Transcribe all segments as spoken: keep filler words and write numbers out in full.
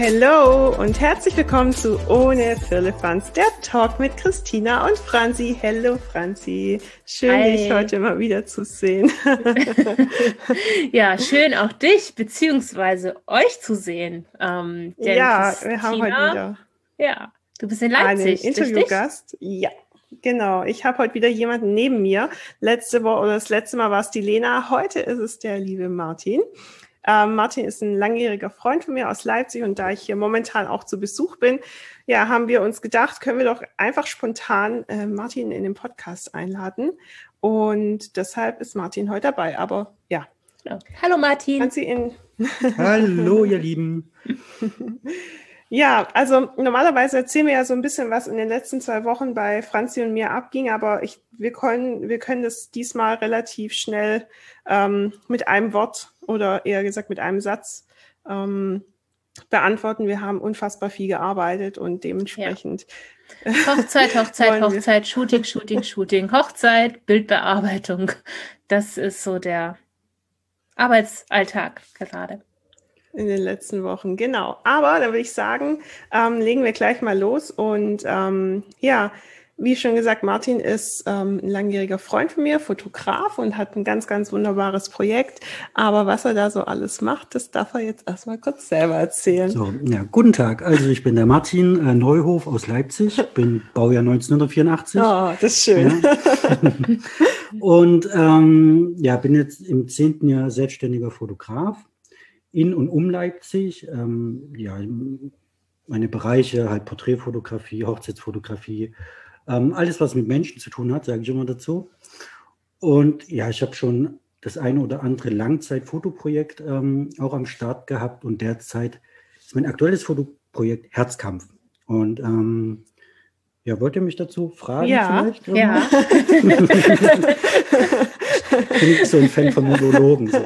Hallo und herzlich willkommen zu Ohne Firlefanz, der Talk mit Christina und Franzi. Hallo Franzi, schön Hi. dich heute mal wieder zu sehen. Ja, schön auch dich beziehungsweise euch zu sehen. Ähm, denn Ja, Christina, wir haben heute wieder ja, du bist in einen Leipzig, richtig? Interviewgast. Ja, genau. Ich habe heute wieder jemanden neben mir. Letzte Woche oder das letzte Mal war es die Lena. Heute ist es der liebe Martin. Ähm, Martin ist ein langjähriger Freund von mir aus Leipzig und da ich hier momentan auch zu Besuch bin, ja, haben wir uns gedacht, können wir doch einfach spontan äh, Martin in den Podcast einladen und deshalb ist Martin heute dabei, aber ja. Genau. Hallo Martin. Kannst du ihn... Hallo ihr Lieben. Ja, also normalerweise erzählen wir ja so ein bisschen, was in den letzten zwei Wochen bei Franzi und mir abging, aber ich, wir können, wir können das diesmal relativ schnell ähm, mit einem Wort oder eher gesagt mit einem Satz ähm, beantworten. Wir haben unfassbar viel gearbeitet und dementsprechend... Ja. Hochzeit, Hochzeit, wollen wir- Hochzeit, Shooting, Shooting, Shooting, Hochzeit, Bildbearbeitung. Das ist so der Arbeitsalltag gerade. In den letzten Wochen, genau. Aber da würde ich sagen, ähm, legen wir gleich mal los. Und ähm, ja, wie schon gesagt, Martin ist ähm, ein langjähriger Freund von mir, Fotograf und hat ein ganz, ganz wunderbares Projekt. Aber was er da so alles macht, das darf er jetzt erstmal kurz selber erzählen. So, ja, guten Tag. Also ich bin der Martin äh, Neuhof aus Leipzig, bin Baujahr neunzehnhundertvierundachtzig. Oh, das ist schön. Ja. Und ähm, ja, bin jetzt im zehnten Jahr selbstständiger Fotograf in und um Leipzig. Ähm, ja, meine Bereiche halt Porträtfotografie, Hochzeitsfotografie, ähm, alles was mit Menschen zu tun hat, sage ich immer dazu. Und ja, ich habe schon das eine oder andere Langzeitfotoprojekt ähm, auch am Start gehabt und derzeit ist mein aktuelles Fotoprojekt Herzkampf. Und ähm, ja, wollt ihr mich dazu fragen Ja, vielleicht? Ja. Ich bin nicht so ein Fan von Monologen. So.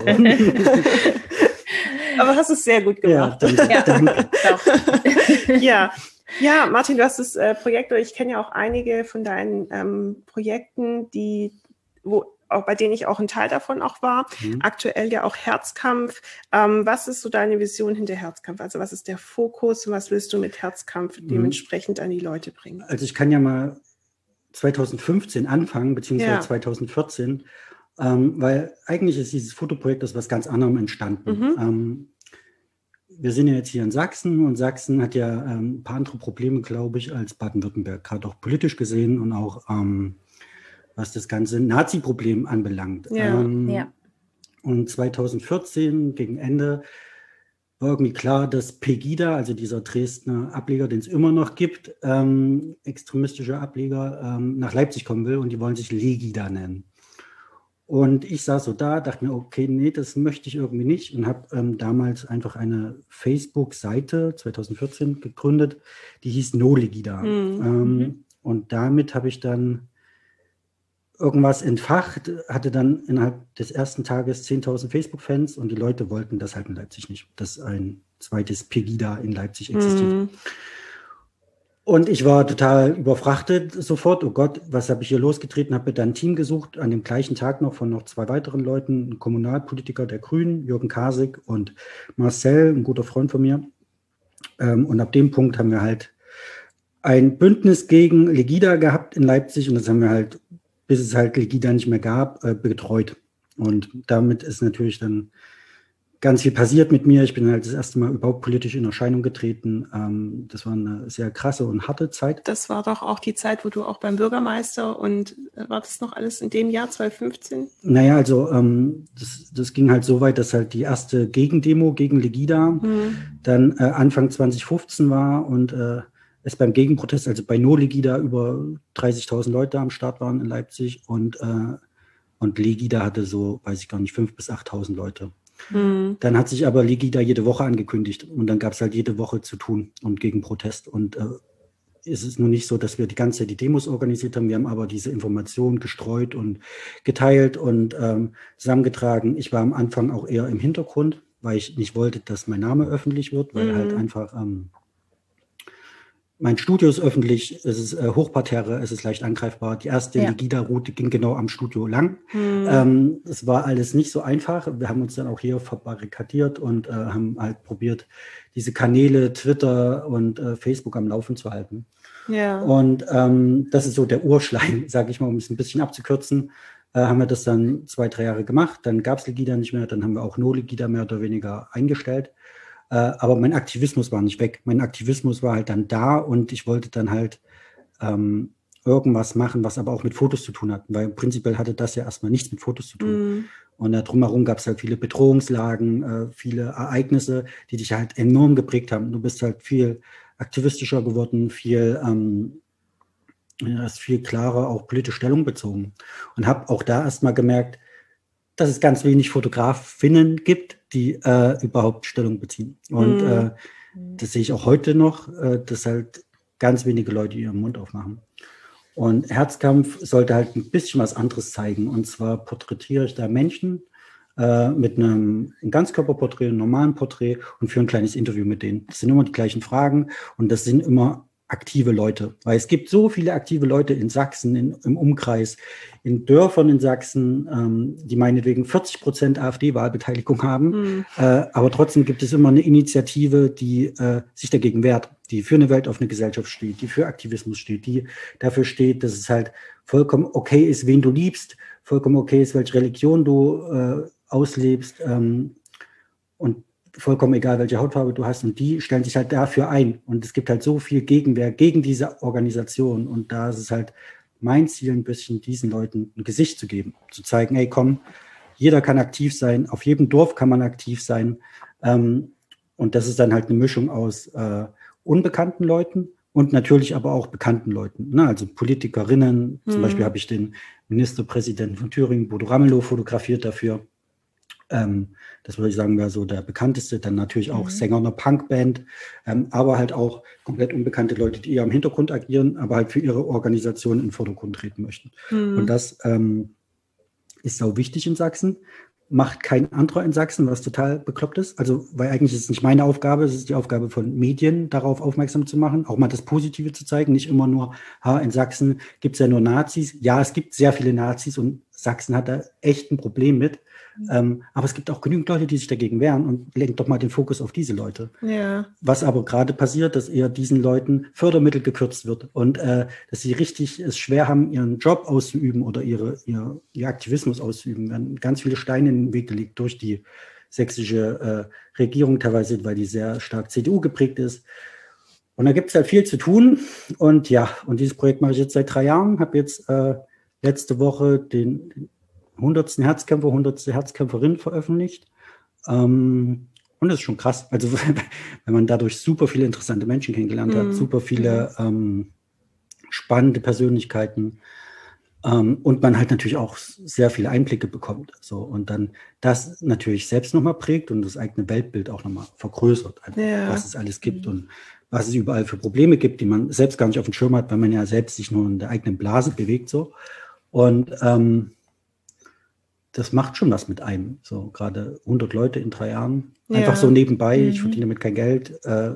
Aber hast es sehr gut Ja, gemacht. danke. Ja. danke. Doch. Ja, ja, Martin, du hast das äh, Projekt, oder ich kenne ja auch einige von deinen ähm, Projekten, die, wo, auch bei denen ich auch ein Teil davon auch war. Mhm. Aktuell ja auch Herzkampf. Ähm, was ist so deine Vision hinter Herzkampf? Also was ist der Fokus und was willst du mit Herzkampf Mhm. dementsprechend an die Leute bringen? Also ich kann ja mal zweitausendfünfzehn anfangen, beziehungsweise Ja. zweitausendvierzehn, ähm, weil eigentlich ist dieses Fotoprojekt aus was ganz anderem entstanden. Mhm. Ähm, wir sind ja jetzt hier in Sachsen und Sachsen hat ja ähm, ein paar andere Probleme, glaube ich, als Baden-Württemberg, gerade auch politisch gesehen und auch ähm, was das ganze Nazi-Problem anbelangt. Ja. Ähm, Ja. Und zweitausendvierzehn, gegen Ende, war irgendwie klar, dass Pegida, also dieser Dresdner Ableger, den es immer noch gibt, ähm, extremistischer Ableger, ähm, nach Leipzig kommen will und die wollen sich Legida nennen. Und ich saß so da, dachte mir, okay, nee, das möchte ich irgendwie nicht und habe ähm, damals einfach eine Facebook-Seite zweitausendvierzehn gegründet, die hieß No Legida. Mhm. Ähm, und damit habe ich dann irgendwas entfacht, hatte dann innerhalb des ersten Tages zehntausend Facebook-Fans und die Leute wollten das halt in Leipzig nicht, dass ein zweites Pegida in Leipzig existiert. Mhm. Und ich war total überfrachtet sofort. Oh Gott, was habe ich hier losgetreten? Habe mir dann ein Team gesucht, an dem gleichen Tag noch von noch zwei weiteren Leuten, ein Kommunalpolitiker der Grünen, Jürgen Kasig und Marcel, ein guter Freund von mir. Ähm, und ab dem Punkt haben wir halt ein Bündnis gegen Legida gehabt in Leipzig und das haben wir halt, bis es halt Legida nicht mehr gab, äh, betreut. Und damit ist natürlich dann ganz viel passiert mit mir. Ich bin halt das erste Mal überhaupt politisch in Erscheinung getreten. Ähm, das war eine sehr krasse und harte Zeit. Das war doch auch die Zeit, wo du auch beim Bürgermeister und äh, war das noch alles in dem Jahr zweitausendfünfzehn? Naja, also ähm, das, das ging halt so weit, dass halt die erste Gegendemo gegen Legida Mhm. dann äh, Anfang zweitausendfünfzehn war und äh, es beim Gegenprotest, also bei No Legida, über dreißigtausend Leute am Start waren in Leipzig und, äh, und Legida hatte so, weiß ich gar nicht, fünftausend bis achttausend Leute. Mhm. Dann hat sich aber Legida jede Woche angekündigt und dann gab es halt jede Woche zu tun und gegen Protest. Und äh, ist es nur nicht so, dass wir die ganze Zeit die Demos organisiert haben. Wir haben aber diese Informationen gestreut und geteilt und ähm, zusammengetragen. Ich war am Anfang auch eher im Hintergrund, weil ich nicht wollte, dass mein Name öffentlich wird, weil Mhm. halt einfach ähm, mein Studio ist öffentlich, es ist äh, Hochparterre, es ist leicht angreifbar. Die erste Ja. Legida-Route ging genau am Studio lang. Hm. Ähm, es war alles nicht so einfach. Wir haben uns dann auch hier verbarrikadiert und äh, haben halt probiert, diese Kanäle, Twitter und äh, Facebook am Laufen zu halten. Ja. Und ähm, das ist so der Urschleim, sage ich mal, um es ein bisschen abzukürzen. Äh, haben wir das dann zwei, drei Jahre gemacht. Dann gab es Legida nicht mehr. Dann haben wir auch No Legida mehr oder weniger eingestellt. Äh, aber mein Aktivismus war nicht weg. Mein Aktivismus war halt dann da und ich wollte dann halt ähm, irgendwas machen, was aber auch mit Fotos zu tun hat. Weil prinzipiell hatte das ja erstmal nichts mit Fotos zu tun. Hm. Und da drumherum gab es halt viele Bedrohungslagen, äh, viele Ereignisse, die dich halt enorm geprägt haben. Du bist halt viel aktivistischer geworden, viel, ähm, hast viel klarer auch politische Stellung bezogen. Und habe auch da erstmal gemerkt, dass es ganz wenig Fotografinnen gibt, die äh, überhaupt Stellung beziehen. Und Mhm. äh, das sehe ich auch heute noch, äh, dass halt ganz wenige Leute ihren Mund aufmachen. Und Herzkampf sollte halt ein bisschen was anderes zeigen. Und zwar porträtiere ich da Menschen äh, mit einem ein Ganzkörperporträt, einem normalen Porträt und führe ein kleines Interview mit denen. Das sind immer die gleichen Fragen und das sind immer aktive Leute. Weil es gibt so viele aktive Leute in Sachsen, in, im Umkreis, in Dörfern in Sachsen, ähm, die meinetwegen vierzig Prozent AfD-Wahlbeteiligung haben. Hm. Äh, aber trotzdem gibt es immer eine Initiative, die äh, sich dagegen wehrt, die für eine weltoffene Gesellschaft steht, die für Aktivismus steht, die dafür steht, dass es halt vollkommen okay ist, wen du liebst, vollkommen okay ist, welche Religion du äh, auslebst ähm, und vollkommen egal, welche Hautfarbe du hast. Und die stellen sich halt dafür ein. Und es gibt halt so viel Gegenwehr gegen diese Organisation. Und da ist es halt mein Ziel, ein bisschen diesen Leuten ein Gesicht zu geben, zu zeigen, hey, komm, jeder kann aktiv sein, auf jedem Dorf kann man aktiv sein. Ähm, und das ist dann halt eine Mischung aus äh, unbekannten Leuten und natürlich aber auch bekannten Leuten. Ne? Also Politikerinnen, zum Mhm. Beispiel habe ich den Ministerpräsidenten von Thüringen, Bodo Ramelow, fotografiert dafür. Ähm, das würde ich sagen, wäre so der bekannteste. Dann natürlich auch Mhm. Sänger einer Punkband, ähm, aber halt auch komplett unbekannte Leute, die eher im Hintergrund agieren, aber halt für ihre Organisation in den Vordergrund treten möchten. Hm. Und das ähm, ist sau wichtig in Sachsen. Macht kein anderer in Sachsen, was total bekloppt ist. Also, weil eigentlich ist es nicht meine Aufgabe, es ist die Aufgabe von Medien, darauf aufmerksam zu machen, auch mal das Positive zu zeigen, nicht immer nur, ha, in Sachsen gibt es ja nur Nazis. Ja, es gibt sehr viele Nazis und Sachsen hat da echt ein Problem mit. Mhm. Ähm, aber es gibt auch genügend Leute, die sich dagegen wehren und lenkt doch mal den Fokus auf diese Leute. Ja. Was aber gerade passiert, dass eher diesen Leuten Fördermittel gekürzt wird und äh, dass sie richtig es schwer haben, ihren Job auszuüben oder ihre, ihr, ihr Aktivismus auszuüben. Werden ganz viele Steine in den Weg gelegt durch die sächsische äh, Regierung, teilweise, weil die sehr stark C D U geprägt ist. Und da gibt es halt viel zu tun. Und ja, und dieses Projekt mache ich jetzt seit drei Jahren, habe jetzt äh, letzte Woche den hundertsten Herzkämpfer, hundertste Herzkämpferin veröffentlicht. Ähm, und das ist schon krass. Also wenn man dadurch super viele interessante Menschen kennengelernt Mhm. hat, super viele ähm, spannende Persönlichkeiten ähm, und man halt natürlich auch sehr viele Einblicke bekommt. So, und dann das natürlich selbst nochmal prägt und das eigene Weltbild auch nochmal vergrößert, einfach, Ja. was es alles gibt Mhm. und was es überall für Probleme gibt, die man selbst gar nicht auf dem Schirm hat, weil man ja selbst sich nur in der eigenen Blase bewegt. So. Und ähm, das macht schon was mit einem. So gerade hundert Leute in drei Jahren. Einfach Ja. so nebenbei. Ich Mhm. verdiene damit kein Geld. Äh,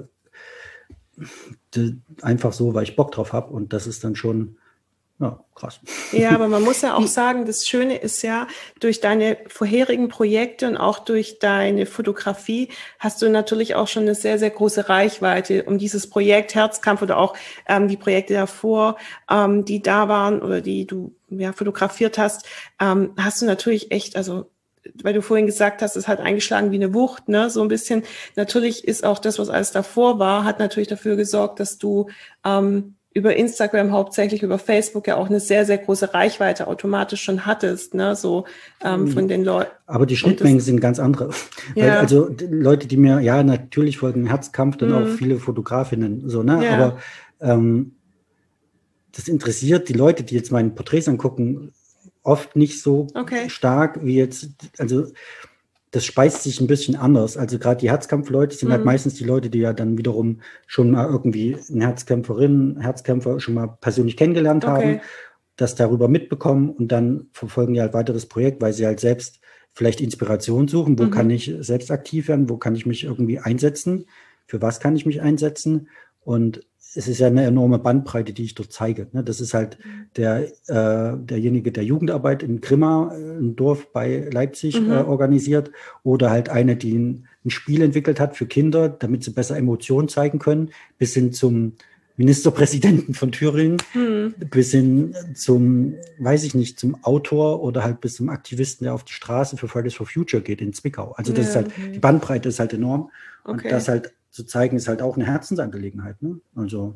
d- einfach so, weil ich Bock drauf habe. Und das ist dann schon, ja, krass. Ja, aber man muss ja auch Wie- sagen, das Schöne ist ja, durch deine vorherigen Projekte und auch durch deine Fotografie hast du natürlich auch schon eine sehr, sehr große Reichweite, um dieses Projekt Herzkampf oder auch ähm, die Projekte davor, ähm, die da waren oder die du ja fotografiert hast, ähm, hast du natürlich echt, also weil du vorhin gesagt hast, es hat eingeschlagen wie eine Wucht, ne, so ein bisschen. Natürlich ist auch das, was alles davor war, hat natürlich dafür gesorgt, dass du ähm, über Instagram, hauptsächlich über Facebook ja auch eine sehr, sehr große Reichweite automatisch schon hattest, ne, so ähm, von den Leuten. Aber die Und Schnittmengen das- sind ganz andere. Weil, Ja. also die Leute, die mir, ja, natürlich folgen Herzkampf, dann Mhm. auch viele Fotografinnen, so, ne? Ja. Aber ähm, das interessiert die Leute, die jetzt meine Porträts angucken, oft nicht so Okay. stark wie jetzt, also das speist sich ein bisschen anders. Also gerade die Herzkampfleute sind halt Mhm. meistens die Leute, die ja dann wiederum schon mal irgendwie eine Herzkämpferin, Herzkämpfer schon mal persönlich kennengelernt Okay. haben, das darüber mitbekommen und dann verfolgen die halt weiter das Projekt, weil sie halt selbst vielleicht Inspiration suchen. Wo Mhm. kann ich selbst aktiv werden? Wo kann ich mich irgendwie einsetzen? Für was kann ich mich einsetzen? Und es ist ja eine enorme Bandbreite, die ich dort zeige. Ne? Das ist halt der, äh, derjenige, der Jugendarbeit in Grimma, ein Dorf bei Leipzig, mhm. äh, organisiert, oder halt eine, die ein, ein Spiel entwickelt hat für Kinder, damit sie besser Emotionen zeigen können, bis hin zum Ministerpräsidenten von Thüringen, mhm. bis hin zum, weiß ich nicht, zum Autor oder halt bis zum Aktivisten, der auf die Straße für Fridays for Future geht in Zwickau. Also das ja, ist halt, okay. die Bandbreite ist halt enorm. Okay. Und das halt zu zeigen, ist halt auch eine Herzensangelegenheit. Ne? Also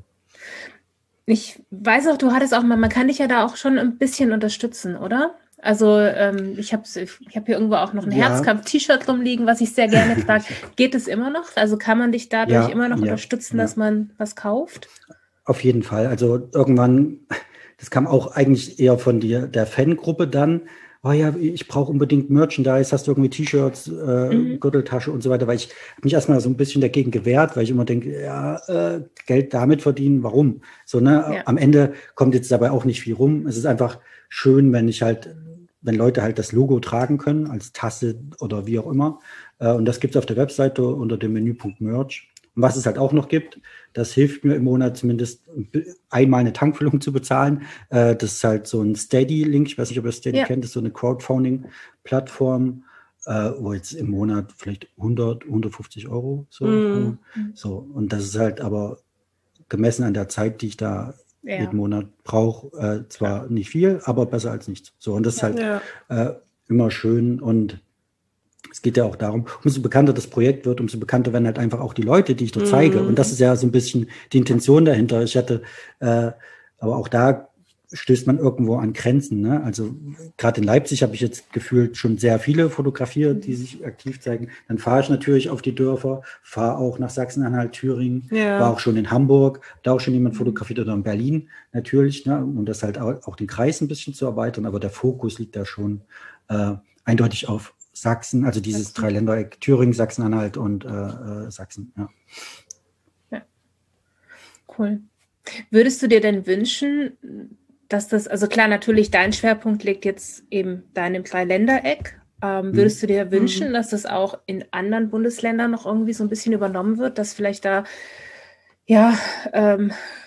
ich weiß auch, du hattest auch mal, man kann dich ja da auch schon ein bisschen unterstützen, oder? Also ähm, ich habe ich hab hier irgendwo auch noch ein ja. Herzkampf-T-Shirt rumliegen, was ich sehr gerne trage. Geht es immer noch? Also kann man dich dadurch ja, immer noch ja, unterstützen, ja. dass man was kauft? Auf jeden Fall. Also irgendwann, das kam auch eigentlich eher von dir, der Fangruppe dann, oh ja, ich brauche unbedingt Merchandise, hast du irgendwie T-Shirts, äh, mhm. Gürteltasche und so weiter, weil ich habe mich erstmal so ein bisschen dagegen gewehrt, weil ich immer denke, ja, äh, Geld damit verdienen, warum? So, ne, ja. Am Ende kommt jetzt dabei auch nicht viel rum. Es ist einfach schön, wenn ich halt, wenn Leute halt das Logo tragen können, als Tasse oder wie auch immer. Äh, und das gibt es auf der Webseite unter dem Menüpunkt Merch. Und was es halt auch noch gibt, das hilft mir im Monat zumindest einmal eine Tankfüllung zu bezahlen. Äh, das ist halt so ein Steady-Link. Ich weiß nicht, ob ihr Steady ja. kennt. Das ist so eine Crowdfunding-Plattform, äh, wo jetzt im Monat vielleicht hundert, hundertfünfzig Euro so. Mm. so. Und das ist halt aber gemessen an der Zeit, die ich da ja. jeden Monat brauche, äh, zwar ja. nicht viel, aber besser als nichts. So. Und das ja. ist halt ja. äh, immer schön. Und es geht ja auch darum, umso bekannter das Projekt wird, umso bekannter werden halt einfach auch die Leute, die ich dort mm. zeige. Und das ist ja so ein bisschen die Intention dahinter. Ich hatte, äh, aber auch da stößt man irgendwo an Grenzen. Ne? Also gerade in Leipzig habe ich jetzt gefühlt schon sehr viele fotografiert, die sich aktiv zeigen. Dann fahre ich natürlich auf die Dörfer, fahre auch nach Sachsen-Anhalt, Thüringen, ja. war auch schon in Hamburg, da auch schon jemand fotografiert, oder in Berlin natürlich, ne? Um das halt auch, auch den Kreis ein bisschen zu erweitern. Aber der Fokus liegt da schon äh, eindeutig auf Sachsen, also dieses Sachsen. Dreiländereck, Thüringen, Sachsen-Anhalt und äh, äh, Sachsen. Ja. ja, cool. Würdest du dir denn wünschen, dass das, also klar, natürlich dein Schwerpunkt liegt jetzt eben da in dem Dreiländereck. Ähm, würdest hm. du dir wünschen, hm. dass das auch in anderen Bundesländern noch irgendwie so ein bisschen übernommen wird, dass vielleicht da, ja, ähm,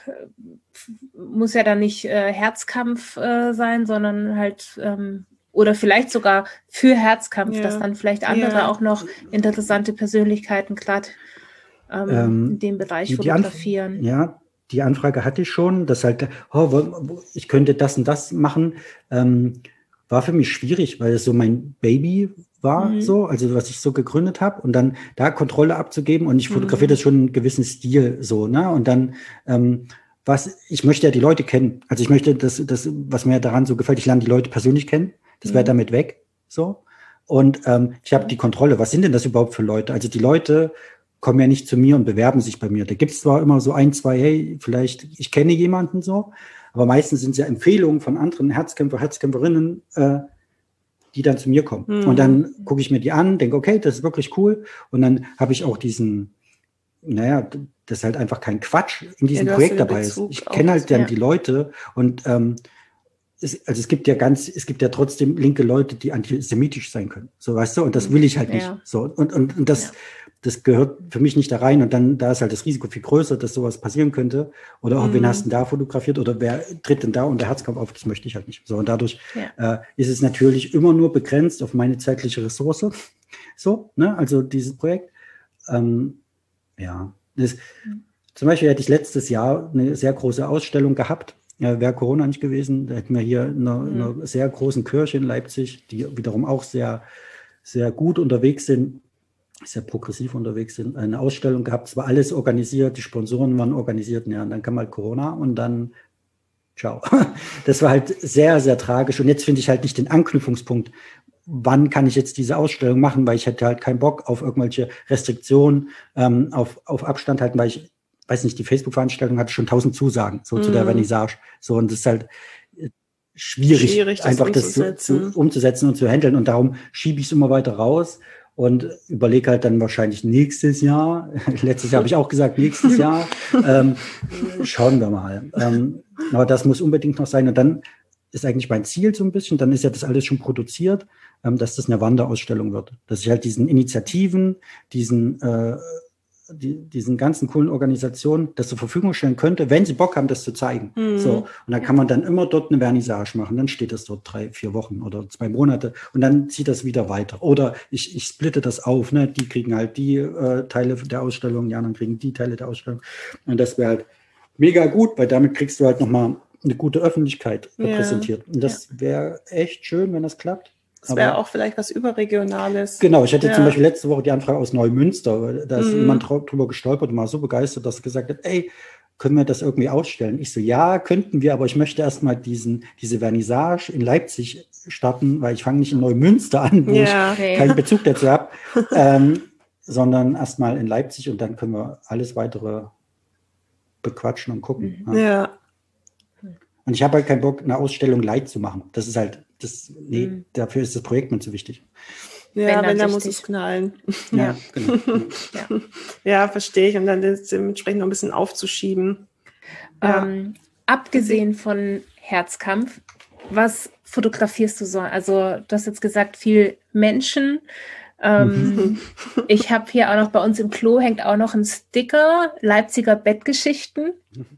muss ja dann nicht äh, Herzkampf äh, sein, sondern halt ähm, oder vielleicht sogar für Herzkampf, ja. dass dann vielleicht andere ja. auch noch interessante Persönlichkeiten gerade ähm, ähm, in dem Bereich fotografieren. Anf- ja, die Anfrage hatte ich schon, dass halt, oh, ich könnte das und das machen. Ähm, war für mich schwierig, weil es so mein Baby war, mhm. so, also was ich so gegründet habe, und dann da Kontrolle abzugeben, und ich fotografiere mhm. das schon in einem gewissen Stil so, ne? Und dann ähm, was, ich möchte ja die Leute kennen. Also ich möchte, das, das, was mir daran so gefällt, ich lerne die Leute persönlich kennen. Das wäre damit weg, so. Und ähm, ich habe die Kontrolle. Was sind denn das überhaupt für Leute? Also die Leute kommen ja nicht zu mir und bewerben sich bei mir. Da gibt es zwar immer so ein, zwei, hey, vielleicht, ich kenne jemanden so, aber meistens sind es ja Empfehlungen von anderen Herzkämpfer, Herzkämpferinnen, äh, die dann zu mir kommen. Mhm. Und dann gucke ich mir die an, denke, okay, das ist wirklich cool. Und dann habe ich auch diesen, naja, das ist halt einfach kein Quatsch in diesem ja, Projekt dabei ist. Ich kenne halt dann ja. die Leute, und ähm, Es, also es gibt ja ganz, es gibt ja trotzdem linke Leute, die antisemitisch sein können. So, weißt du, und das will ich halt nicht. Ja. So, und, und, und das, ja. das gehört für mich nicht da rein. Und dann, da ist halt das Risiko viel größer, dass sowas passieren könnte. Oder auch, mhm. wen hast du denn da fotografiert? Oder wer tritt denn da unter Herzkampf auf? Das möchte ich halt nicht. So, und dadurch ja. äh, ist es natürlich immer nur begrenzt auf meine zeitliche Ressource. So, ne, also dieses Projekt. Ähm, ja, das, mhm. zum Beispiel hätte ich letztes Jahr eine sehr große Ausstellung gehabt. Ja, wäre Corona nicht gewesen, da hätten wir hier in einer, mhm. einer sehr großen Kirche in Leipzig, die wiederum auch sehr, sehr gut unterwegs sind, sehr progressiv unterwegs sind, eine Ausstellung gehabt. Es war alles organisiert, die Sponsoren waren organisiert, ja, und dann kam halt Corona und dann ciao. Das war halt sehr, sehr tragisch. Und jetzt finde ich halt nicht den Anknüpfungspunkt, wann kann ich jetzt diese Ausstellung machen, weil ich hätte halt keinen Bock auf irgendwelche Restriktionen, ähm, auf, auf Abstand halten, weil ich weiß nicht, die Facebook-Veranstaltung hatte schon tausend Zusagen, so mm. zu der Vernissage. So, und das ist halt schwierig, schwierig das einfach das zu, zu, umzusetzen und zu handeln. Und darum schiebe ich es immer weiter raus und überlege halt dann wahrscheinlich nächstes Jahr. Letztes Jahr habe ich auch gesagt, nächstes Jahr. ähm, schauen wir mal. Ähm, aber das muss unbedingt noch sein. Und dann ist eigentlich mein Ziel so ein bisschen, dann ist ja das alles schon produziert, ähm, dass das eine Wanderausstellung wird. Dass ich halt diesen Initiativen, diesen äh, die, diesen ganzen coolen Organisationen das zur Verfügung stellen könnte, wenn sie Bock haben, das zu zeigen. Mhm. So, und dann kann man dann immer dort eine Vernissage machen. Dann steht das dort drei, vier Wochen oder zwei Monate und dann zieht das wieder weiter. Oder ich, ich splitte das auf. Ne? Die kriegen halt die äh, Teile der Ausstellung, die anderen kriegen die Teile der Ausstellung. Und das wäre halt mega gut, weil damit kriegst du halt nochmal eine gute Öffentlichkeit repräsentiert. Ja. Und das wäre echt schön, wenn das klappt. Das wäre auch vielleicht was Überregionales. Genau, ich hatte ja. zum Beispiel letzte Woche die Anfrage aus Neumünster. Da ist mm. jemand drüber gestolpert und war so begeistert, dass er gesagt hat, ey, können wir das irgendwie ausstellen? Ich so, ja, könnten wir, aber ich möchte erstmal diesen, diese Vernissage in Leipzig starten, weil ich fange nicht in Neumünster an, wo ja, ich okay. keinen Bezug dazu habe, ähm, sondern erstmal in Leipzig und dann können wir alles weitere bequatschen und gucken. Mhm. Ja. ja. Und ich habe halt keinen Bock, eine Ausstellung light zu machen. Das ist halt, das, nee, mhm. dafür ist das Projekt mir zu wichtig. Ja, wenn, wenn da muss es knallen. Ja, ja. genau. ja. ja, verstehe ich. Und dann das dementsprechend noch ein bisschen aufzuschieben. Ähm, ja. Abgesehen von Herzkampf, was fotografierst du so? Also du hast jetzt gesagt, viel Menschen. Ähm, ich habe hier auch noch, bei uns im Klo hängt auch noch ein Sticker, Leipziger Bettgeschichten.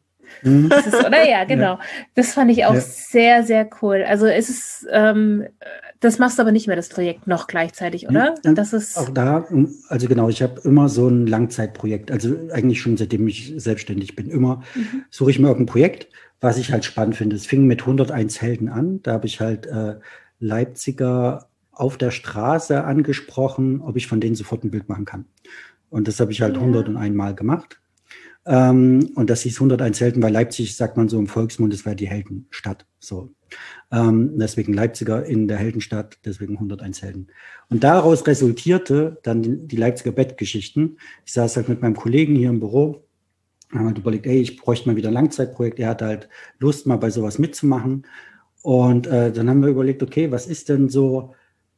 Das ist, oder? Ja, genau. Ja. Das fand ich auch ja. sehr, sehr cool. Also es ist, ähm, das machst du aber nicht mehr, das Projekt noch gleichzeitig, oder? Ja, das ist auch da, also genau, ich habe immer so ein Langzeitprojekt, also eigentlich schon seitdem ich selbstständig bin, immer mhm. suche ich mir irgendein Projekt, was ich halt spannend finde. Es fing mit hunderteins Helden an, da habe ich halt äh, Leipziger auf der Straße angesprochen, ob ich von denen sofort ein Bild machen kann. Und das habe ich halt ja. hunderteins Mal gemacht. Ähm, und das hieß hunderteins Helden, weil Leipzig, sagt man so im Volksmund, das wäre die Heldenstadt. So. Ähm, deswegen Leipziger in der Heldenstadt, deswegen hunderteins Helden. Und daraus resultierte dann die, die Leipziger Bettgeschichten. Ich saß halt mit meinem Kollegen hier im Büro, haben halt überlegt, ey, ich bräuchte mal wieder ein Langzeitprojekt. Er hatte halt Lust, mal bei sowas mitzumachen. Und äh, dann haben wir überlegt, okay, was ist denn so,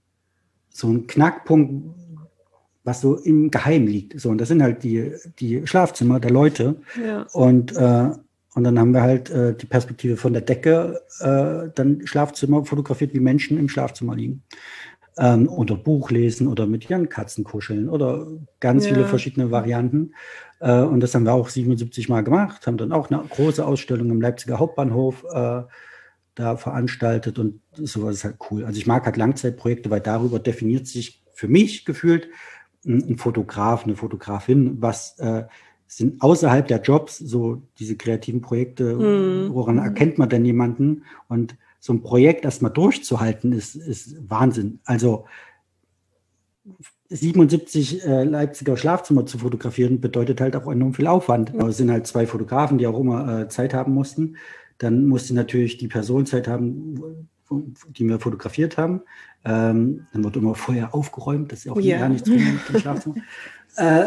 so ein Knackpunkt, was so im Geheimen liegt. So, und das sind halt die, die Schlafzimmer der Leute. Ja. Und, äh, und dann haben wir halt äh, die Perspektive von der Decke, äh, dann Schlafzimmer fotografiert, wie Menschen im Schlafzimmer liegen. Ähm, oder Buch lesen oder mit ihren Katzen kuscheln oder ganz ja. viele verschiedene Varianten. Äh, und das haben wir auch siebenundsiebzig Mal gemacht, haben dann auch eine große Ausstellung im Leipziger Hauptbahnhof äh, da veranstaltet und sowas ist halt cool. Also ich mag halt Langzeitprojekte, weil darüber definiert sich für mich gefühlt ein Fotograf, eine Fotografin, was äh, sind außerhalb der Jobs so diese kreativen Projekte, hm. woran hm. erkennt man denn jemanden? Und so ein Projekt erstmal durchzuhalten, ist, ist Wahnsinn. Also siebenundsiebzig äh, Leipziger Schlafzimmer zu fotografieren, bedeutet halt auch enorm viel Aufwand. Aber es sind halt zwei Fotografen, die auch immer äh, Zeit haben mussten. Dann musste natürlich die Person Zeit haben, die wir fotografiert haben. Ähm, dann wird immer vorher aufgeräumt, das ist auch ja nichts drin im Schlafzimmer. äh,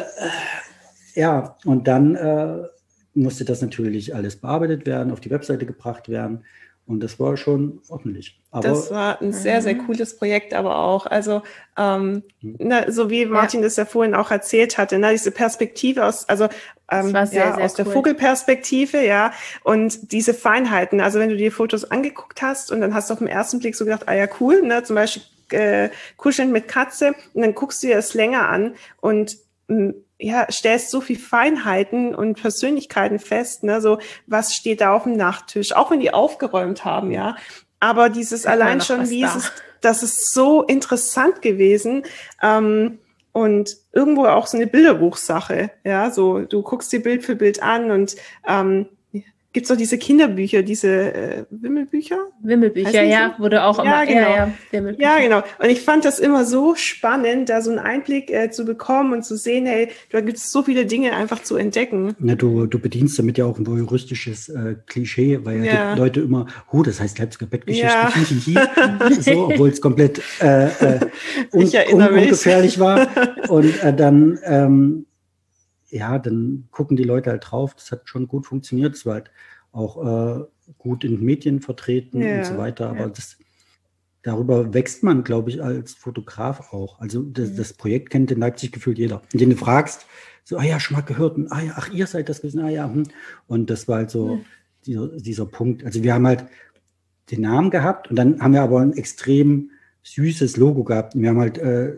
ja, und dann äh, musste das natürlich alles bearbeitet werden, auf die Webseite gebracht werden. Und das war schon ordentlich. Aber das war ein sehr, sehr cooles Projekt, aber auch, also ähm, mhm. na, so wie Martin ja. das ja vorhin auch erzählt hatte, ne, diese Perspektive aus, also ähm, sehr, ja, sehr aus cool. der Vogelperspektive, ja, und diese Feinheiten, also wenn du dir Fotos angeguckt hast und dann hast du auf den ersten Blick so gedacht, ah ja, cool, ne, zum Beispiel äh, kuscheln mit Katze und dann guckst du dir das länger an und mh, ja, stellst so viel Feinheiten und Persönlichkeiten fest, ne, so, was steht da auf dem Nachttisch, auch wenn die aufgeräumt haben, ja, aber dieses allein schon, wie ist es, das ist so interessant gewesen, ähm, und irgendwo auch so eine Bilderbuchsache, ja, so, du guckst dir Bild für Bild an und, ähm, gibt's doch diese Kinderbücher, diese äh, Wimmelbücher? Wimmelbücher, ja, so? wurde auch ja, immer, genau. ja, ja, Wimmelbücher. Ja, genau. Und ich fand das immer so spannend, da so einen Einblick äh, zu bekommen und zu sehen, hey, da gibt es so viele Dinge einfach zu entdecken. Ja, du, du bedienst damit ja auch ein voyeuristisches äh, Klischee, weil ja, ja die Leute immer, oh, das heißt Leipziger Bettgeschichte, ja. so, obwohl es komplett äh, äh, un, un, ungefährlich war. Und äh, dann ähm, ja, dann gucken die Leute halt drauf. Das hat schon gut funktioniert. Es war halt auch äh, gut in den Medien vertreten ja, und so weiter. Aber ja. das, darüber wächst man, glaube ich, als Fotograf auch. Also das, mhm. das Projekt kennt in Leipzig gefühlt jeder. Und den du fragst, so, ah ja, schon mal gehört. Und, ah ja, ach, ihr seid das gewesen. Ah ja. Hm. Und das war halt so mhm. dieser, dieser Punkt. Also wir haben halt den Namen gehabt und dann haben wir aber ein extrem süßes Logo gehabt. Und wir haben halt äh,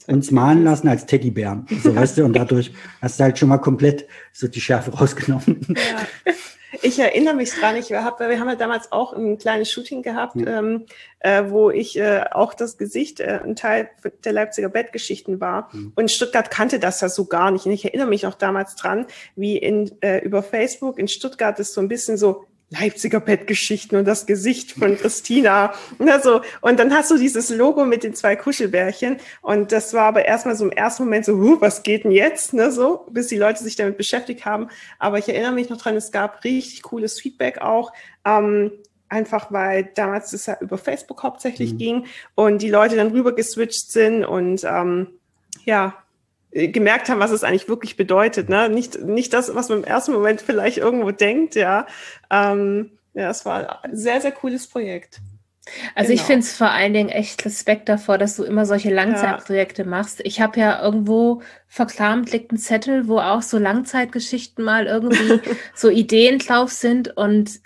uns malen lassen als Teddybären. So, weißt du, und dadurch hast du halt schon mal komplett so die Schärfe rausgenommen. Ja. Ich erinnere mich dran, ich hab, wir haben ja damals auch ein kleines Shooting gehabt, ja. ähm, äh, wo ich äh, auch das Gesicht, äh, ein Teil der Leipziger Bettgeschichten war. Mhm. Und Stuttgart kannte das ja so gar nicht. Und ich erinnere mich auch damals dran, wie in, äh, über Facebook in Stuttgart ist so ein bisschen so Leipziger Bettgeschichten und das Gesicht von Christina. Also, und dann hast du dieses Logo mit den zwei Kuschelbärchen. Und das war aber erstmal so im ersten Moment so, huh, was geht denn jetzt? Ne, so, bis die Leute sich damit beschäftigt haben. Aber ich erinnere mich noch dran, es gab richtig cooles Feedback auch. Ähm, einfach weil damals das ja über Facebook hauptsächlich mhm. ging und die Leute dann rüber geswitcht sind und ähm, ja, gemerkt haben, was es eigentlich wirklich bedeutet, ne? Nicht, nicht das, was man im ersten Moment vielleicht irgendwo denkt, ja. Ähm, ja, es war ein sehr, sehr cooles Projekt. Also genau. Ich finde es vor allen Dingen echt Respekt davor, dass du immer solche Langzeitprojekte ja. machst. Ich habe ja irgendwo verkramt liegt ein Zettel, wo auch so Langzeitgeschichten mal irgendwie so Ideen drauf sind und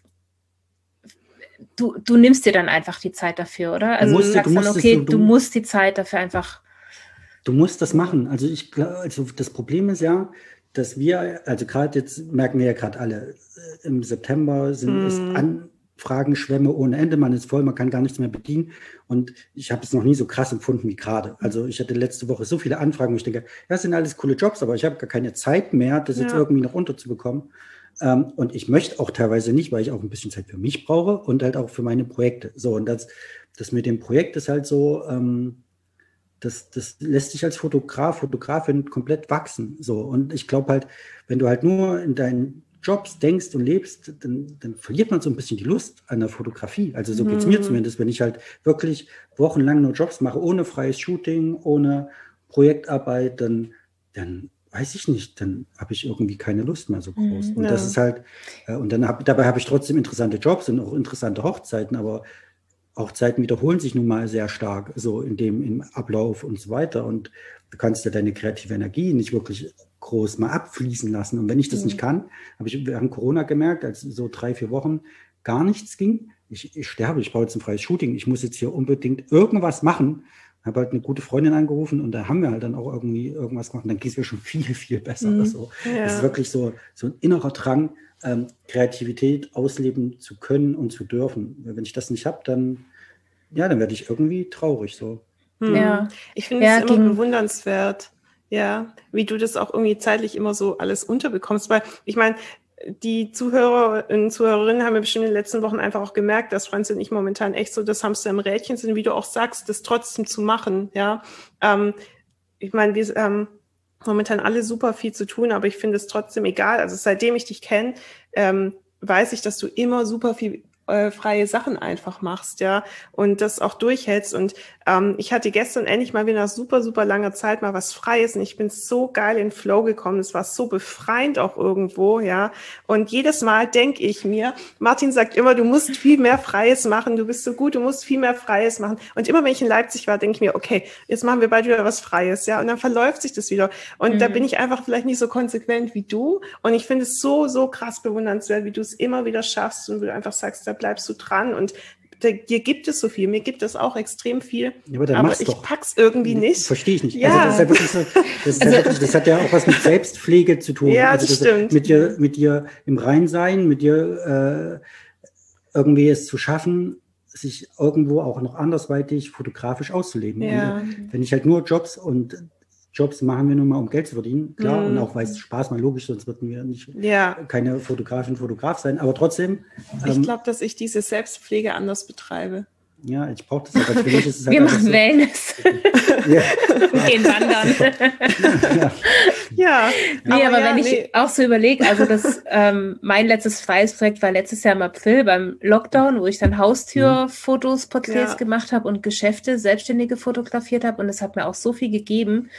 du, du nimmst dir dann einfach die Zeit dafür, oder? Also du, musst, du sagst du dann, okay, du, du musst die Zeit dafür einfach Du musst das machen. Also ich glaube, also das Problem ist ja, dass wir, also gerade jetzt merken wir ja gerade alle, im September sind es mm. Anfragenschwämme ohne Ende, man ist voll, man kann gar nichts mehr bedienen. Und ich habe es noch nie so krass empfunden wie gerade. Also ich hatte letzte Woche so viele Anfragen, wo ich denke, ja, das sind alles coole Jobs, aber ich habe gar keine Zeit mehr, das ja. jetzt irgendwie noch unterzubekommen. Ähm, und ich möchte auch teilweise nicht, weil ich auch ein bisschen Zeit für mich brauche und halt auch für meine Projekte. So, und das, das mit dem Projekt ist halt so, ähm, Das, das lässt sich als Fotograf, Fotografin komplett wachsen. So. Und ich glaube halt, wenn du halt nur in deinen Jobs denkst und lebst, dann, dann verliert man so ein bisschen die Lust an der Fotografie. Also so geht es mm. mir zumindest, wenn ich halt wirklich wochenlang nur Jobs mache, ohne freies Shooting, ohne Projektarbeit, dann, dann weiß ich nicht, dann habe ich irgendwie keine Lust mehr so groß. Mm, und ja. das ist halt, äh, und dann hab, dabei habe ich trotzdem interessante Jobs und auch interessante Hochzeiten, aber Hochzeiten wiederholen sich nun mal sehr stark, so in dem im Ablauf und so weiter. Und du kannst ja deine kreative Energie nicht wirklich groß mal abfließen lassen. Und wenn ich das mhm. nicht kann, habe ich während Corona gemerkt, als so drei, vier Wochen gar nichts ging. Ich, ich sterbe, ich brauche jetzt ein freies Shooting. Ich muss jetzt hier unbedingt irgendwas machen. Habe halt eine gute Freundin angerufen und da haben wir halt dann auch irgendwie irgendwas gemacht. Und dann ging es mir schon viel, viel besser. Mhm. Also, ja. Es ist wirklich so, so ein innerer Drang, ähm, Kreativität ausleben zu können und zu dürfen. Wenn ich das nicht habe, dann, ja, dann werde ich irgendwie traurig. So. Mhm. Ja, ich finde ja, es immer bewundernswert, ja, wie du das auch irgendwie zeitlich immer so alles unterbekommst. Weil ich meine, die Zuhörer und Zuhörerinnen haben ja bestimmt in den letzten Wochen einfach auch gemerkt, dass Franzi und ich momentan echt so das Hamster im Rädchen sind, wie du auch sagst, das trotzdem zu machen, ja. Ähm, ich meine, wir ähm, momentan alle super viel zu tun, aber ich finde es trotzdem egal. Also seitdem ich dich kenne, ähm, weiß ich, dass du immer super viel äh, freie Sachen einfach machst, ja, und das auch durchhältst. Und ähm, ich hatte gestern endlich mal wieder nach super, super langer Zeit mal was Freies und ich bin so geil in den Flow gekommen. Es war so befreiend auch irgendwo, ja. Und jedes Mal denke ich mir, Martin sagt immer, du musst viel mehr Freies machen, du bist so gut, du musst viel mehr Freies machen. Und immer wenn ich in Leipzig war, denke ich mir, okay, jetzt machen wir bald wieder was Freies, ja. Und dann verläuft sich das wieder. Und mhm. da bin ich einfach vielleicht nicht so konsequent wie du. Und ich finde es so, so krass bewundernswert, wie du es immer wieder schaffst und du einfach sagst, da bleibst du dran und dir gibt es so viel, mir gibt es auch extrem viel, ja, aber, dann aber mach's ich doch. pack's irgendwie nicht. Verstehe ich nicht. Ja. Also das, ist ja wirklich so, das, ist also, ja wirklich, das hat ja auch was mit Selbstpflege zu tun. Ja, also das, das stimmt. Mit dir, mit dir im Reinsein, mit dir äh, irgendwie es zu schaffen, sich irgendwo auch noch andersweitig fotografisch auszuleben. Ja. Und wenn ich halt nur Jobs und Jobs machen wir nun mal, um Geld zu verdienen, klar, mm. und auch weil es Spaß mal logisch, sonst würden wir nicht ja. keine Fotografin, Fotograf sein, aber trotzdem. Ich ähm, glaube, dass ich diese Selbstpflege anders betreibe. Ja, ich brauche das halt, als für mich ist es halt wir machen so, Wellness. Ja. Und gehen wandern. Ja. ja. Nee, aber, aber ja, wenn nee. ich auch so überlege, also das, ähm, mein letztes freies Projekt war letztes Jahr im April beim Lockdown, wo ich dann Haustürfotos, Porträts ja. gemacht habe und Geschäfte, Selbstständige fotografiert habe und es hat mir auch so viel gegeben.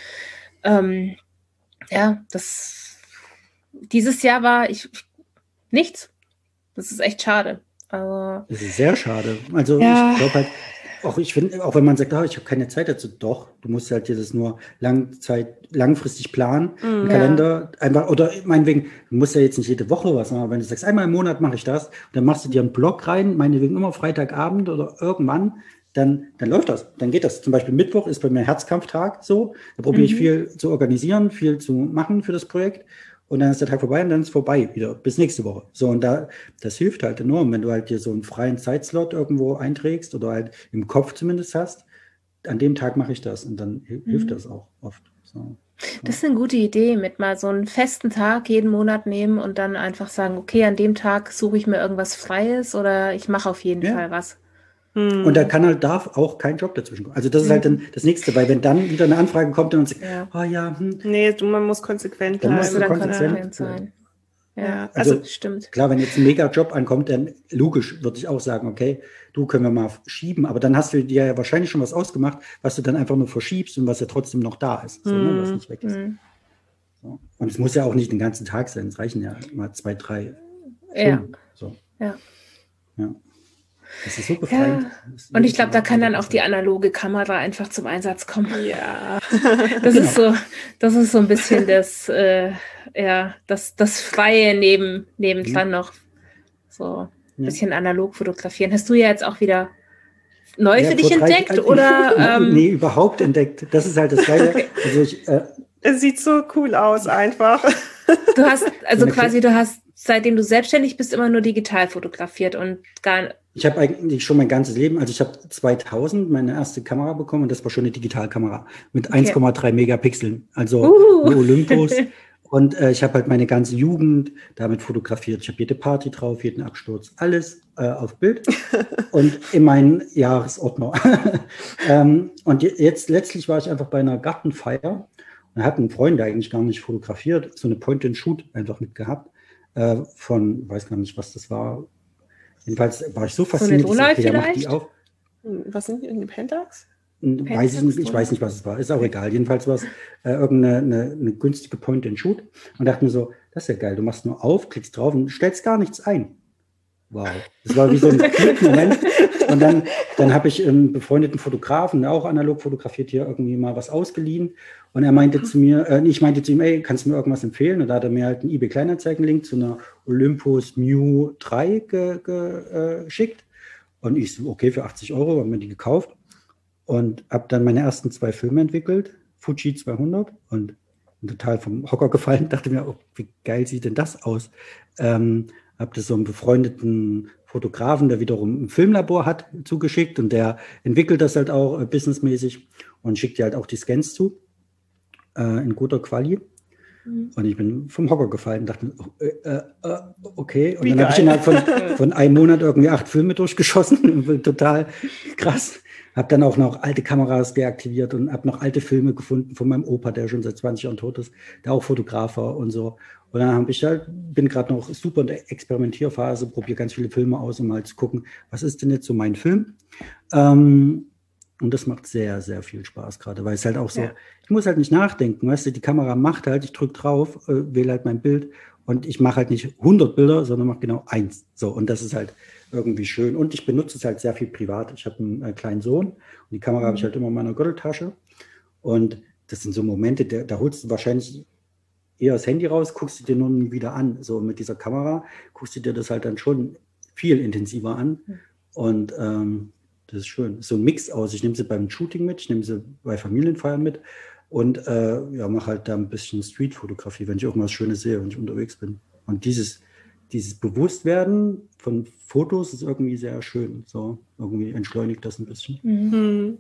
Ähm, ja, das dieses Jahr war ich nichts. Das ist echt schade. Aber das ist sehr schade. Also ja. ich glaube halt, auch ich finde, auch wenn man sagt, oh, ich habe keine Zeit dazu, doch, du musst halt dir das nur Langzeit, langfristig planen, mm, im Kalender, ja. einfach, oder meinetwegen, du musst ja jetzt nicht jede Woche was machen, aber wenn du sagst, einmal im Monat mache ich das, dann machst du dir einen Blog rein, meinetwegen immer Freitagabend oder irgendwann, dann, dann läuft das, dann geht das. Zum Beispiel Mittwoch ist bei mir Herzkampftag so, da probiere ich Mhm. viel zu organisieren, viel zu machen für das Projekt und dann ist der Tag vorbei und dann ist es vorbei wieder, bis nächste Woche. So, und da, das hilft halt enorm, wenn du halt dir so einen freien Zeitslot irgendwo einträgst oder halt im Kopf zumindest hast, an dem Tag mache ich das und dann hil- hilft Mhm. das auch oft. So. Das ist eine gute Idee, mit mal so einen festen Tag jeden Monat nehmen und dann einfach sagen, okay, an dem Tag suche ich mir irgendwas Freies oder ich mache auf jeden Ja. Fall was. Und da kann halt, darf auch kein Job dazwischen kommen. Also das ist halt dann das Nächste, weil wenn dann wieder eine Anfrage kommt und sagt, Ja. oh ja, hm, Nee, du, man muss konsequent Dann Musst musst du bleiben. dann konsequent konsequent sein. Ja, Ja, also also- stimmt. klar, wenn jetzt ein Mega-Job ankommt, dann logisch würde ich auch sagen, okay, du können wir mal schieben, aber dann hast du dir ja wahrscheinlich schon was ausgemacht, was du dann einfach nur verschiebst und was ja trotzdem noch da ist, so, ne, was Hm. nicht weg ist. Mhm. So. Und es muss ja auch nicht den ganzen Tag sein, es reichen ja mal zwei, drei Ja. Stunden. So. Ja. Ja. Das ist so befreiend. Ja. Das ist Und ich glaube, da kann dann wieder auch die analoge Kamera einfach zum Einsatz kommen. Ja. Das Genau. ist so, das ist so ein bisschen das, äh, ja, das, das Freie neben, nebendran noch. So ein Ja. bisschen analog fotografieren. Hast du ja jetzt auch wieder neu Ja, für dich vor drei- entdeckt also, oder? Ähm, nee, überhaupt entdeckt. Das ist halt das Geile. Okay. Also ich, äh, Es sieht so cool aus einfach. Du hast, also So eine quasi, du hast, seitdem du selbstständig bist, immer nur digital fotografiert und gar, Ich habe eigentlich schon mein ganzes Leben, also ich habe zweitausend meine erste Kamera bekommen und das war schon eine Digitalkamera mit Okay. eins Komma drei Megapixeln, also Uh. eine Olympus. Und äh, ich habe halt meine ganze Jugend damit fotografiert. Ich habe jede Party drauf, jeden Absturz, alles äh, auf Bild und in meinen Jahresordner. ähm, und je- jetzt letztlich war ich einfach bei einer Gartenfeier und hat ein Freund, der eigentlich gar nicht fotografiert, so eine Point-and-Shoot einfach mitgehabt äh, von, weiß gar nicht, was das war. Jedenfalls war ich so fasziniert. ich so, Lowlife okay, der macht die vielleicht? auf. Was sind die in den Pentax? Hm, Weiß ich, nicht, ich weiß nicht, was es war. Ist auch egal. Jedenfalls war es äh, irgendeine eine, eine günstige Point-and-Shoot und dachte mir so, das ist ja geil. Du machst nur auf, klickst drauf und stellst gar nichts ein. Wow. Das war wie so ein Klick-Moment. Und dann, dann habe ich einen befreundeten Fotografen, der auch analog fotografiert, hier irgendwie mal was ausgeliehen. Und er meinte zu mir, äh, ich meinte zu ihm, ey, kannst du mir irgendwas empfehlen? Und da hat er mir halt einen eBay Kleinanzeigen-Link zu einer Olympus Mew drei ge, ge, äh, geschickt. Und ich so, okay, für achtzig Euro haben wir die gekauft. Und habe dann meine ersten zwei Filme entwickelt, Fuji zweihundert, und bin total vom Hocker gefallen. Dachte mir, oh, wie geil sieht denn das aus? Ähm, habe das so einem befreundeten Fotografen, der wiederum ein Filmlabor hat, zugeschickt und der entwickelt das halt auch äh, businessmäßig und schickt dir halt auch die Scans zu äh, in guter Quali. Mhm. Und ich bin vom Hocker gefallen und dachte mir, oh, äh, äh, okay. Und Wie dann habe ich geil. innerhalb von, von einem Monat irgendwie acht Filme durchgeschossen. Total krass. Habe dann auch noch alte Kameras deaktiviert und habe noch alte Filme gefunden von meinem Opa, der schon seit zwanzig Jahren tot ist, der auch Fotograf war und so. Und dann habe ich halt, bin gerade noch super in der Experimentierphase, probiere ganz viele Filme aus, um mal zu gucken, was ist denn jetzt so mein Film? Ähm, und das macht sehr, sehr viel Spaß gerade, weil es halt auch so, Ja. ich muss halt nicht nachdenken, weißt du, die Kamera macht halt, ich drücke drauf, äh, wähle halt mein Bild und ich mache halt nicht hundert Bilder, sondern mache genau eins. So, und das ist halt irgendwie schön. Und ich benutze es halt sehr viel privat. Ich habe einen äh, kleinen Sohn und die Kamera habe ich halt immer in meiner Gürteltasche. Und das sind so Momente, der, da holst du wahrscheinlich eher das Handy raus, guckst du dir nun wieder an. So mit dieser Kamera guckst du dir das halt dann schon viel intensiver an. Und ähm, das ist schön. So ein Mix aus. Ich nehme sie beim Shooting mit, ich nehme sie bei Familienfeiern mit und äh, ja, mache halt da ein bisschen Streetfotografie, wenn ich irgendwas Schönes sehe, wenn ich unterwegs bin. Und dieses, dieses Bewusstwerden von Fotos ist irgendwie sehr schön. So irgendwie entschleunigt das ein bisschen. Mhm. Hm.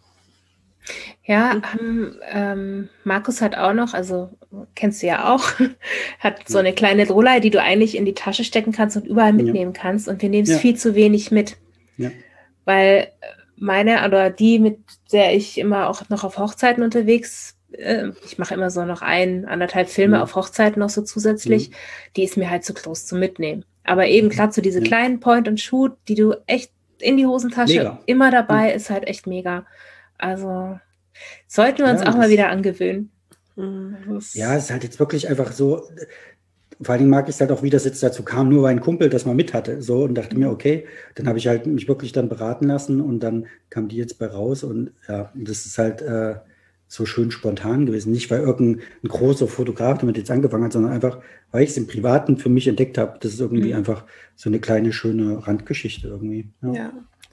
Ja, ähm, ähm, Markus hat auch noch, also kennst du ja auch, hat so eine kleine Rollei, die du eigentlich in die Tasche stecken kannst und überall mitnehmen kannst. Und wir nehmen es Ja. viel zu wenig mit. Ja. Weil meine oder die, mit der ich immer auch noch auf Hochzeiten unterwegs, äh, ich mache immer so noch ein, anderthalb Filme Mhm. auf Hochzeiten noch so zusätzlich, die ist mir halt zu groß zum Mitnehmen. Aber eben gerade so diese Ja. kleinen Point-and-Shoot, die du echt in die Hosentasche Mega. immer dabei, ist halt echt mega. Also sollten wir uns Ja, auch mal das- wieder angewöhnen. Hm. Also es- Ja, es ist halt jetzt wirklich einfach so, vor allen Dingen mag ich es halt auch, wie das jetzt dazu kam, nur weil ein Kumpel das mal mit hatte, so, und dachte mir, okay, dann habe ich halt mich wirklich dann beraten lassen und dann kam die jetzt bei raus und ja, das ist halt äh, so schön spontan gewesen. Nicht, weil irgendein ein großer Fotograf damit jetzt angefangen hat, sondern einfach, weil ich es im Privaten für mich entdeckt habe. Das ist irgendwie Mhm. einfach so eine kleine, schöne Randgeschichte irgendwie. Ja. Ja.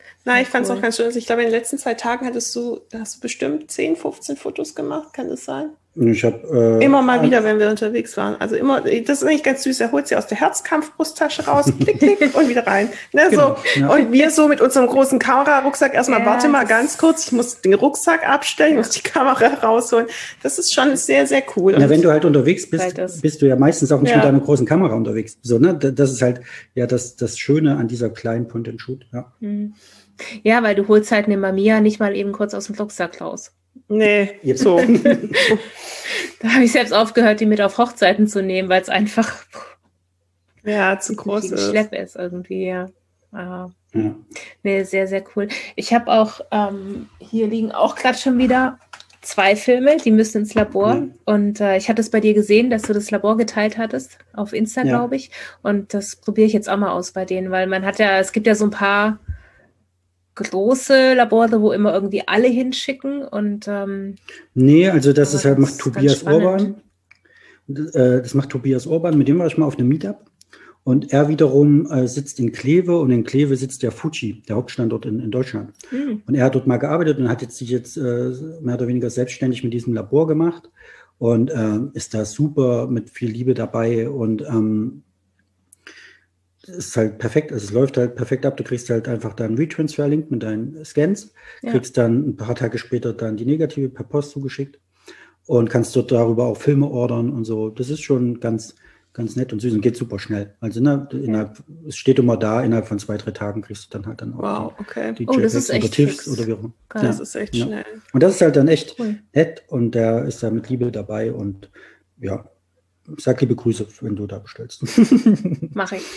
Na, ich fand es cool. auch ganz schön. Also ich glaube, in den letzten zwei Tagen hattest du, hast du bestimmt zehn, fünfzehn Fotos gemacht, kann das sein? Ich hab, äh, Immer mal wieder, wenn wir unterwegs waren. Also immer, das ist eigentlich ganz süß. Er holt sie aus der Herzkampfbrusttasche raus, klick, klick und wieder rein. Ne, Genau, so. ja. Und wir so mit unserem großen Kamerarucksack erstmal, Ja, warte mal das- ganz kurz, ich muss den Rucksack abstellen, ich muss die Kamera rausholen. Das ist schon sehr, sehr cool. Na, Und wenn du halt unterwegs bist, Halt das. bist du ja meistens auch nicht Ja. mit deiner großen Kamera unterwegs. So, ne? Da- Das ist halt ja das, das Schöne an dieser kleinen Point-and-Shoot. Ja. Hm. Ja, weil du holst halt eine Mamiya nicht mal eben kurz aus dem Rucksack raus. nee, Jetzt. so. Da habe ich selbst aufgehört, die mit auf Hochzeiten zu nehmen, weil es einfach Ja, zu ein groß ist. Schlepp ist irgendwie, ja. Ah. Ja. Nee, sehr, sehr cool. Ich habe auch, ähm, hier liegen auch gerade schon wieder zwei Filme, die müssen ins Labor. Ja. Und äh, ich hatte es bei dir gesehen, dass du das Labor geteilt hattest, auf Insta, Ja. glaube ich. Und das probiere ich jetzt auch mal aus bei denen, weil man hat ja, es gibt ja so ein paar große Labore, wo immer irgendwie alle hinschicken. Und ähm, Nee, also das Aber ist halt, ganz- macht Tobias ganz spannend. Orban. Das, äh, das macht Tobias Orban, mit dem war ich mal auf einem Meetup. Und er wiederum äh, sitzt in Kleve und in Kleve sitzt der Fuji, der Hauptstandort in, in Deutschland. hm, Und er hat dort mal gearbeitet und hat jetzt sich jetzt äh, mehr oder weniger selbstständig mit diesem Labor gemacht und äh, ist da super mit viel Liebe dabei und ähm, ist halt perfekt, also es läuft halt perfekt ab. Du kriegst halt einfach deinen Retransfer-Link mit deinen Scans, Ja. kriegst dann ein paar Tage später dann die Negative per Post zugeschickt und kannst dort darüber auch Filme ordern und so. Das ist schon ganz, ganz nett und süß und geht super schnell. Also ne, innerhalb, es steht immer da, innerhalb von zwei, drei Tagen kriegst du dann halt dann auch Wow, okay. die, die Oh, das JPEGs ist echt oder TIFFs fix. oder wie auch immer. Geil. Das ist echt Ja. schnell. Und das ist halt dann echt Cool. nett und der ist da mit Liebe dabei und ja, sag liebe Grüße, wenn du da bestellst. Mache ich.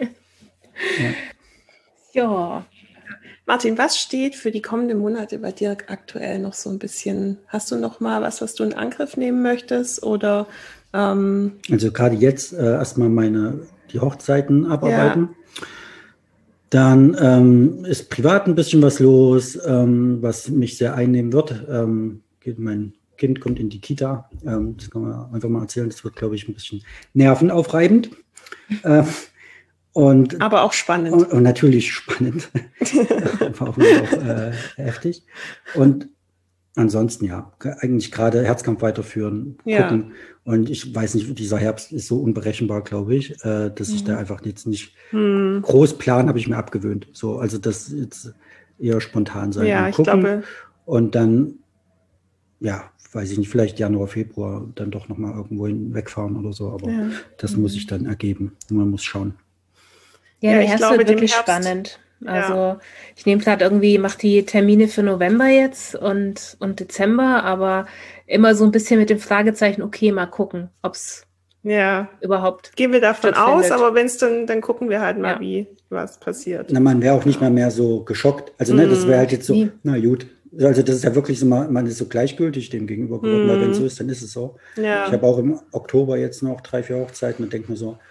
Ja. Martin, was steht für die kommenden Monate bei dir aktuell noch so ein bisschen? Hast du noch mal was, was du in Angriff nehmen möchtest? Oder ähm, Also gerade jetzt äh, erstmal meine die Hochzeiten abarbeiten. Dann ähm, ist privat ein bisschen was los, ähm, was mich sehr einnehmen wird. Ähm, geht- mein Kind kommt in die Kita. Ähm, das kann man einfach mal erzählen. Das wird, glaube ich, ein bisschen nervenaufreibend. Ähm, und aber auch spannend. Und, und natürlich spannend, aber auch, auch äh, heftig. Und ansonsten ja, eigentlich gerade Herzkampf weiterführen, Ja. gucken. Und ich weiß nicht, dieser Herbst ist so unberechenbar, glaube ich, äh, dass ich Mhm. da einfach jetzt nicht Hm. groß planen, habe ich mir abgewöhnt. So, also das jetzt eher spontan sein Ja, und ich gucken. glaube, Und dann, ja, weiß ich nicht, vielleicht Januar, Februar dann doch nochmal irgendwo hin wegfahren oder so. Aber ja. das muss sich dann ergeben. Man muss schauen. Ja, Ja, der ich Herbst glaube, wird dem wirklich Herbst- spannend. Ja. Also ich nehme gerade irgendwie, mache die Termine für November jetzt und, und Dezember, aber immer so ein bisschen mit dem Fragezeichen, okay, mal gucken, ob es Ja, überhaupt. gehen wir davon Stattfindet. aus, aber wenn es dann, dann gucken wir halt mal, Ja. wie was passiert. Na, man wäre auch nicht mehr mehr so geschockt. Also, ne, das wäre halt jetzt so, Nee. na gut. Also, das ist ja wirklich so, man man ist so gleichgültig dem gegenüber geworden, weil wenn es Mhm. so ist, dann ist es so. Ja, Ich habe auch im Oktober jetzt noch drei, vier Hochzeiten und denke mir so,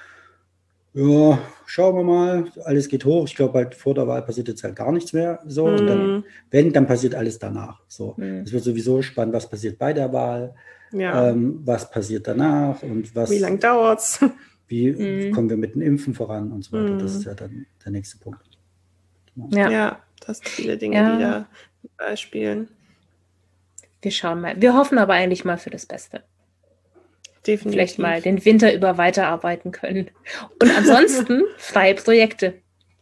ja, schauen wir mal, alles geht hoch. Ich glaube, halt vor der Wahl passiert jetzt halt gar nichts mehr. So, und dann, Mhm. wenn, dann passiert alles danach. So, Mhm. es wird sowieso spannend, was passiert bei der Wahl, ja. ähm, was passiert danach und was, Wie lange dauert's? wie Mhm. kommen wir mit dem Impfen voran und so weiter. Das Mhm. ist ja dann der nächste Punkt. Ja, Ja, das sind viele Dinge, Ja. die da äh, spielen. wir schauen mal. Wir hoffen aber eigentlich mal für das Beste. Definitiv. Vielleicht mal den Winter über weiterarbeiten können. Und ansonsten freie Projekte.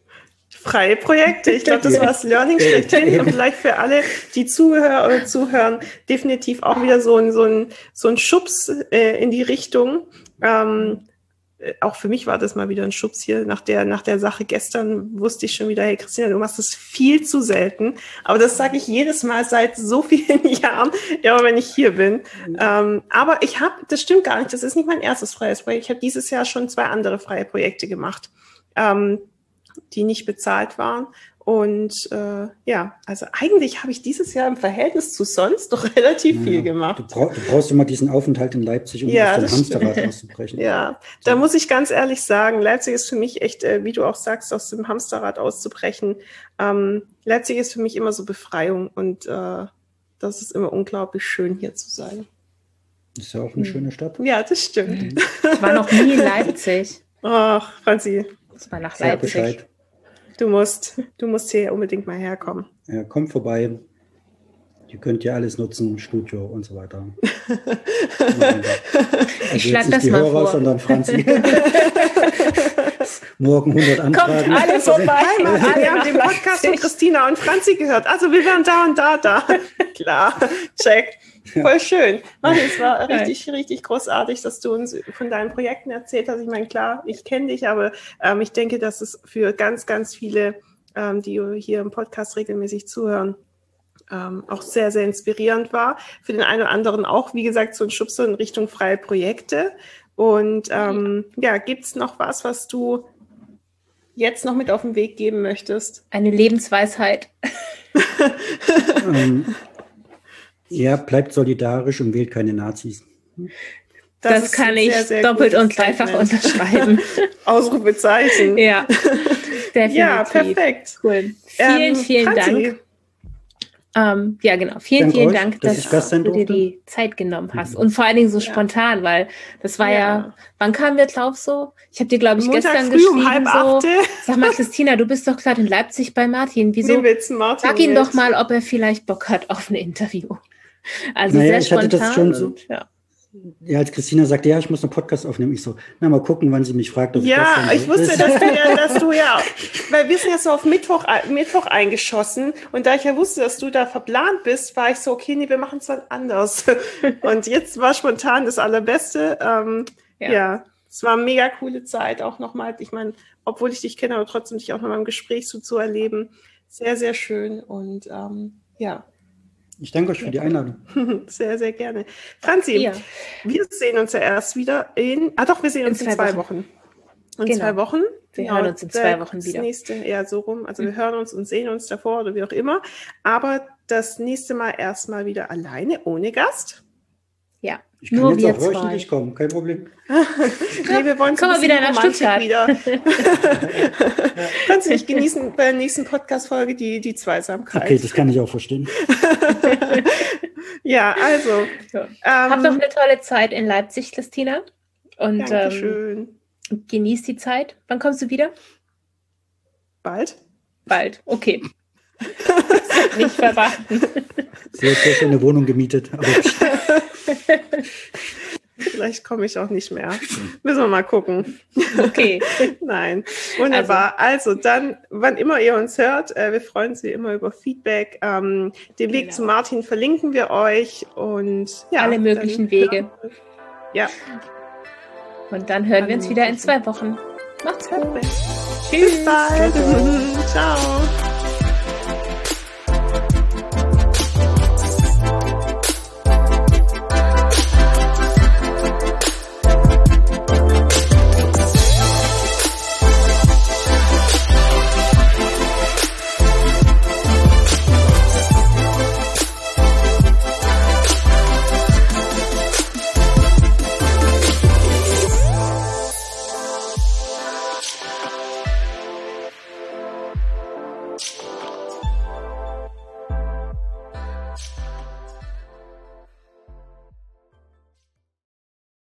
Freie Projekte. Ich glaube, das war das Learning schlechthin. Und vielleicht für alle, die zuhören oder zuhören, definitiv auch wieder so ein, so ein, so ein Schubs äh, in die Richtung. Ähm, äh, auch für mich war das mal wieder ein Schubs hier. Nach der, nach der Sache gestern wusste ich schon wieder, hey Christina, du machst das viel zu selten. Aber das sage ich jedes Mal seit so vielen Jahren, ja, wenn ich hier bin. Ähm, aber ich habe, das stimmt gar nicht, das ist nicht mein erstes freies Projekt. Ich habe dieses Jahr schon zwei andere freie Projekte gemacht. Ähm, die nicht bezahlt waren. Und äh, ja, also eigentlich habe ich dieses Jahr im Verhältnis zu sonst doch relativ Ja, viel Du, gemacht. brauch, du brauchst immer diesen Aufenthalt in Leipzig, um Ja, aus dem das Hamsterrad stimmt. auszubrechen. Ja, da muss ich ganz ehrlich sagen, Leipzig ist für mich echt, äh, wie du auch sagst, aus dem Hamsterrad auszubrechen. Ähm, Leipzig ist für mich immer so Befreiung und äh, das ist immer unglaublich schön, hier zu sein. Ist ja auch eine schöne Stadt. Ja, das stimmt. Ich war noch nie in Leipzig. Ach, Franzi. Das war nach Sag Leipzig. Bescheid. Du musst, du musst hier unbedingt mal herkommen. Ja, kommt vorbei. Ihr könnt ja alles nutzen, Studio und so weiter. Also ich schlage das die mal Hörer, vor. Sondern Franzi. Morgen hundert Anfragen. Kommt alle vorbei. Wir haben den Podcast von Christina und Franzi gehört. Also wir waren da und da, da. Klar, check. Voll schön. Martin, es war richtig, richtig großartig, dass du uns von deinen Projekten erzählt hast. Ich meine, klar, ich kenne dich, aber ähm, ich denke, dass es für ganz, ganz viele, ähm, die hier im Podcast regelmäßig zuhören, ähm, auch sehr, sehr inspirierend war. Für den einen oder anderen auch, wie gesagt, so ein Schubser in Richtung freie Projekte. Und ähm, ja, gibt es noch was, was du jetzt noch mit auf den Weg geben möchtest? Eine Lebensweisheit. ähm, ja, bleibt solidarisch und wählt keine Nazis. Das, das kann ich sehr, sehr doppelt und dreifach unterschreiben. Ausrufezeichen. Ja, definitiv. Ja, perfekt. Cool. Vielen, ähm, vielen Franzi. Dank. Ähm, ja, genau. Vielen, Dank vielen euch, Dank, dass, dass du dir die Zeit genommen hast. Und vor allen Dingen so ja. spontan, weil das war ja, ja wann kamen wir drauf so? Ich habe dir, glaube ich, Montag gestern geschrieben, um halb so, sag mal, Christina, du bist doch gerade in Leipzig bei Martin. Wieso? Martin sag ihm doch mal, ob er vielleicht Bock hat auf ein Interview. Also naja, sehr ich spontan. Hatte das schon so, und, ja. Ja, als Christina sagte, ja, ich muss einen Podcast aufnehmen. Ich so, na, mal gucken, wann sie mich fragt, ob ja, ich das ich wusste, dass du, ja, dass du ja, weil wir sind ja so auf Mittwoch, Mittwoch eingeschossen und da ich ja wusste, dass du da verplant bist, war ich so, okay, nee, wir machen es dann anders. Und jetzt war spontan das Allerbeste. Ähm, ja. ja, es war eine mega coole Zeit auch nochmal. Ich meine, obwohl ich dich kenne, aber trotzdem dich auch nochmal im Gespräch so zu erleben. Sehr, sehr schön und ähm, ja. Ich danke euch für die Einladung. Sehr, sehr gerne. Franzi, ja. wir sehen uns ja erst wieder in, ah doch, wir sehen uns in, in zwei, zwei Wochen. Wochen. In genau. zwei Wochen. Wir genau, hören uns in zwei Wochen wieder. Das nächste, eher so rum, also mhm. wir hören uns und sehen uns davor oder wie auch immer. Aber das nächste Mal erstmal wieder alleine, ohne Gast. Ja, ich kann nur jetzt auch wöchentlich kommen, kein Problem. Nee, wir wollen Kommen wir wieder nach Stuttgart. Wieder. Kannst du nicht genießen bei der nächsten Podcast-Folge die, die Zweisamkeit. Okay, das kann ich auch verstehen. Ja, also. Ja. Ähm, Habt doch eine tolle Zeit in Leipzig, Christina. Und Dankeschön. Ähm, genieß die Zeit. Wann kommst du wieder? Bald. Bald, okay. Nicht verraten. Sie hat ja schon eine Wohnung gemietet. Aber vielleicht komme ich auch nicht mehr. Müssen wir mal gucken. Okay. Nein. Wunderbar. Also, also dann, wann immer ihr uns hört, äh, wir freuen uns wie immer über Feedback. Ähm, den Weg genau. zu Martin verlinken wir euch und ja. Alle möglichen dann, Wege. Ja. Und dann hören Alle wir uns wieder in zwei Wochen. Macht's gut. Tschüss. Bis bald. Ciao.